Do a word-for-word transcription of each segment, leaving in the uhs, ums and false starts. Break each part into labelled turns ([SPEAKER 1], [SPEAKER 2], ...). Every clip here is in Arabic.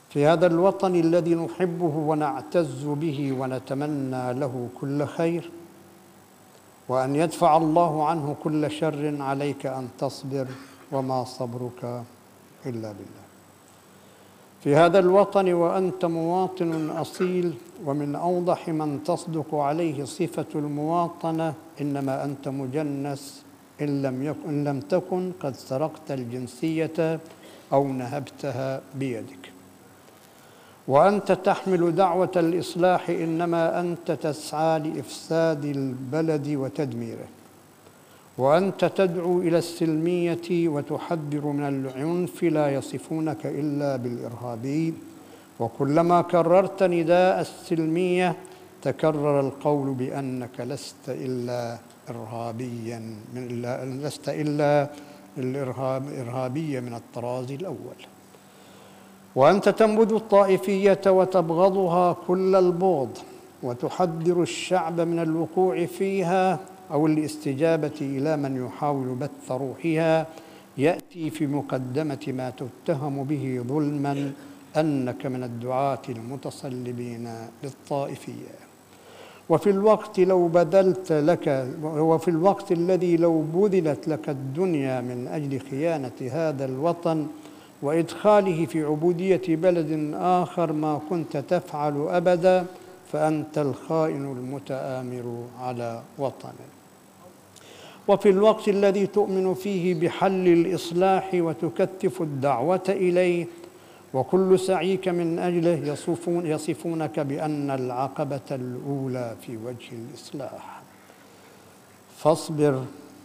[SPEAKER 1] في هذا الوطن الذي نحبه ونعتز به ونتمنى له كل خير، وأن يدفع الله عنه كل شر، عليك أن تصبر وما صبرك إلا بالله. في هذا الوطن وأنت مواطن أصيل، ومن أوضح من تصدق عليه صفة المواطنة، إنما أنت مجنس إن لم يكن إن لم تكن قد سرقت الجنسية أو نهبتها بيدك. وأنت تحمل دعوة الإصلاح، إنما أنت تسعى لإفساد البلد وتدميره. وأنت تدعو إلى السلمية وتحذر من العنف، لا يصفونك إلا بالإرهابي. وكلما كررت نداء السلمية تكرر القول بأنك لست إلا إرهابيا من إلا لست إلا الإرهاب إرهابية من الطراز الأول. وأنت تنبذ الطائفية وتبغضها كل البغض، وتحذر الشعب من الوقوع فيها أو الاستجابة إلى من يحاول بث روحها. يأتي في مقدمة ما تتهم به ظلما أنك من الدعاة المتصلبين للطائفية. وفي الوقت لو بذلت لك وفي الوقت الذي لو بذلت لك الدنيا من أجل خيانة هذا الوطن وإدخاله في عبودية بلد آخر ما كنت تفعل أبدا، فأنت الخائن المتآمر على وطنه. وفي الوقت الذي تؤمن فيه بحل الإصلاح وتكثف الدعوة إليه، وكل سعيك من أجله يصفون يصفونك بأن العقبة الأولى في وجه الإصلاح. فاصبر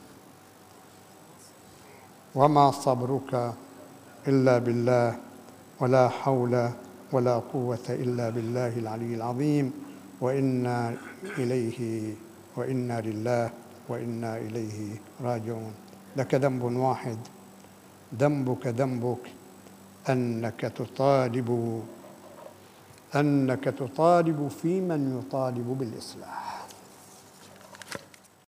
[SPEAKER 1] وما صبرك إلا بالله، ولا حول ولا قوة إلا بالله العلي العظيم. وإنا إليه وإنا لله وإنا إليه راجعون. لك ذنب واحد، ذنبك ذنبك أنك تطالب أنك تطالب في من يطالب بالإصلاح.